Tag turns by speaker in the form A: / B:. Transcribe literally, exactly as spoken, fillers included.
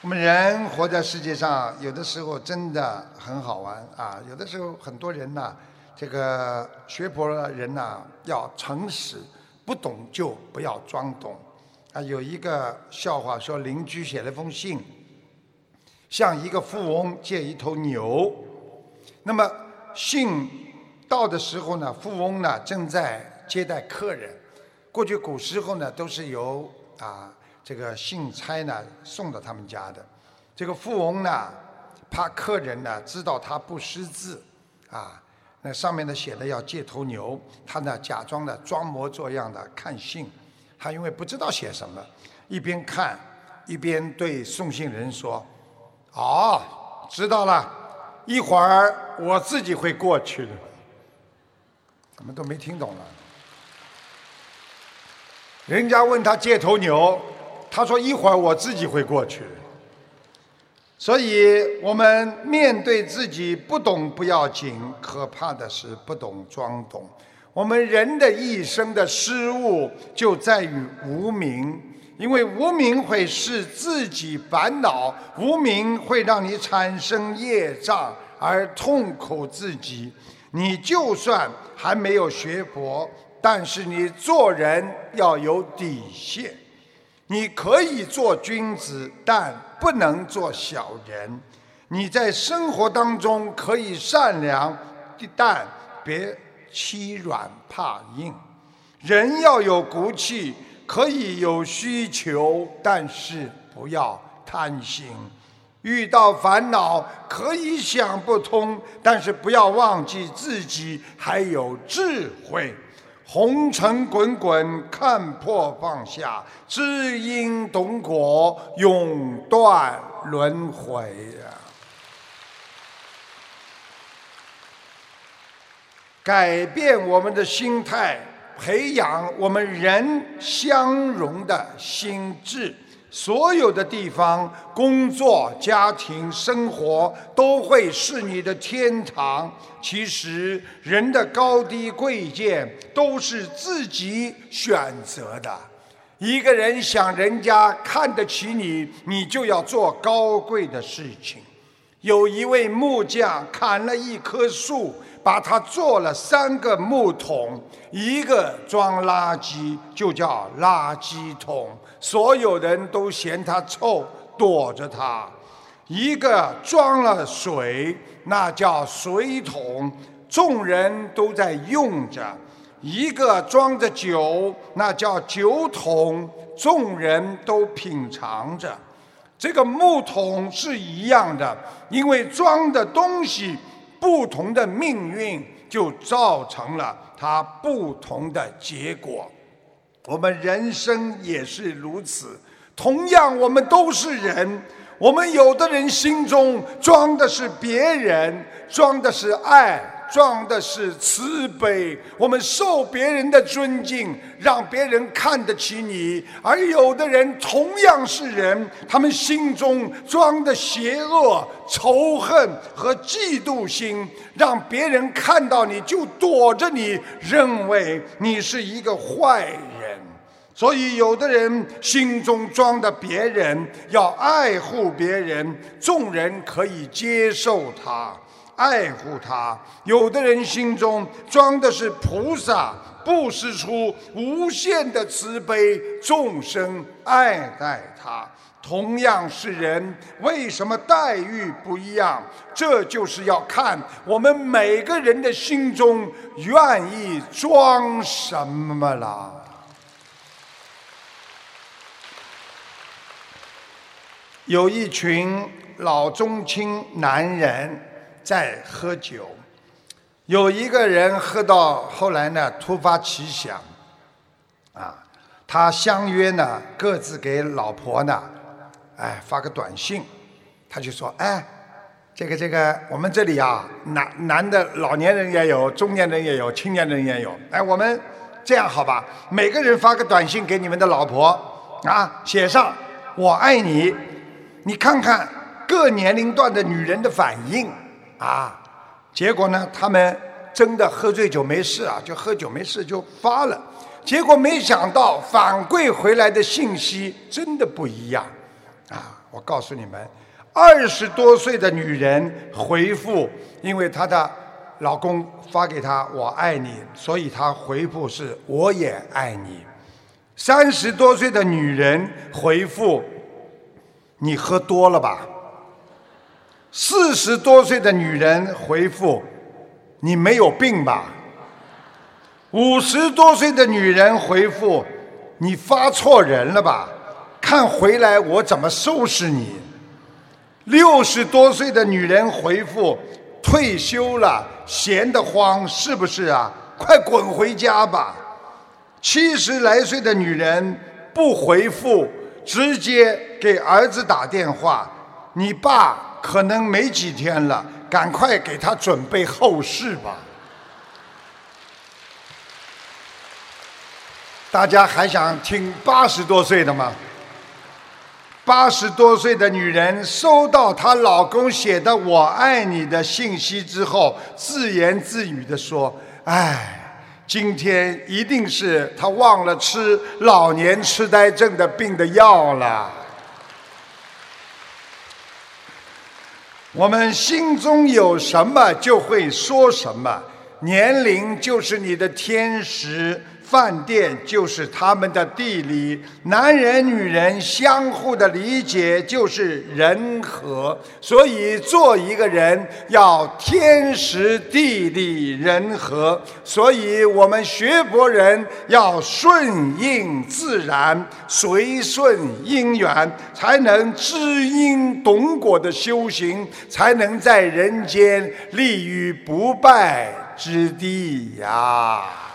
A: 我们人活在世界上，有的时候真的很好玩啊！有的时候很多人呐，这个学佛的人呐，要诚实，不懂就不要装懂。啊，有一个笑话说，邻居写了封信，向一个富翁借一头牛。那么信到的时候呢，富翁呢正在接待客人。过去古时候呢，都是由啊。这个信差呢送到他们家的，这个富翁呢怕客人呢知道他不识字，啊，那上面呢写的要借头牛，他呢假装的装模作样的看信，他因为不知道写什么，一边看一边对送信人说：“哦，知道了，一会儿我自己会过去的。”我们都没听懂了。人家问他借头牛。他说：“一会儿我自己会过去。”所以，我们面对自己不懂不要紧，可怕的是不懂装懂。我们人的一生的失误就在于无明，因为无明会使自己烦恼，无明会让你产生业障而痛苦自己。你就算还没有学佛，但是你做人要有底线。你可以做君子，但不能做小人。你在生活当中可以善良，但别欺软怕硬。人要有骨气，可以有需求，但是不要贪心。遇到烦恼可以想不通，但是不要忘记自己还有智慧。红尘滚滚，看破放下，知因懂果，永断轮回呀！改变我们的心态，培养我们人相融的心智。所有的地方，工作、家庭、生活都会是你的天堂。其实，人的高低贵贱都是自己选择的。一个人想人家看得起你，你就要做高贵的事情。有一位木匠砍了一棵树，把它做了三个木桶，一个装垃圾就叫垃圾桶，所有人都嫌它臭，躲着它；一个装了水，那叫水桶，众人都在用着；一个装着酒，那叫酒桶，众人都品尝着。这个木桶是一样的，因为装的东西不同的命运，就造成了它不同的结果。我们人生也是如此，同样我们都是人，我们有的人心中装的是别人，装的是爱，装的是慈悲，我们受别人的尊敬，让别人看得起你；而有的人同样是人，他们心中装的邪恶、仇恨和嫉妒心，让别人看到你就躲着你，认为你是一个坏人。所以有的人心中装的别人，要爱护别人，众人可以接受他，爱护他；有的人心中装的是菩萨，布施出无限的慈悲，众生爱戴他。同样是人，为什么待遇不一样？这就是要看我们每个人的心中愿意装什么了。有一群老中青男人在喝酒，有一个人喝到后来呢，突发奇想，啊，他相约呢，各自给老婆呢，哎，发个短信，他就说，哎，这个这个，我们这里啊，男男的老年人也有，中年人也有，青年人也有，哎，我们这样好吧，每个人发个短信给你们的老婆，啊，写上我爱你。你看看各年龄段的女人的反应啊，结果呢，他们真的喝醉酒没事啊，就喝酒没事就发了，结果没想到反馈回来的信息真的不一样啊，我告诉你们，二十多岁的女人回复，因为她的老公发给她“我爱你”，所以她回复是“我也爱你”。三十多岁的女人回复：“你喝多了吧？”四十多岁的女人回复：“你没有病吧？”五十多岁的女人回复：“你发错人了吧？看回来我怎么收拾你。”六十多岁的女人回复：“退休了，闲得慌是不是啊？快滚回家吧。”七十来岁的女人不回复，直接给儿子打电话：“你爸可能没几天了，赶快给他准备后事吧。”大家还想听八十多岁的吗？八十多岁的女人收到她老公写的“我爱你”的信息之后，自言自语地说：“哎，今天一定是她忘了吃老年痴呆症的病的药了。”我们心中有什么就会说什么，年龄就是你的天时，饭店就是他们的地理，男人女人相互的理解就是人和。所以做一个人要天时地利人和，所以我们学佛人要顺应自然，随顺因缘，才能知因懂果的修行，才能在人间立于不败之地呀。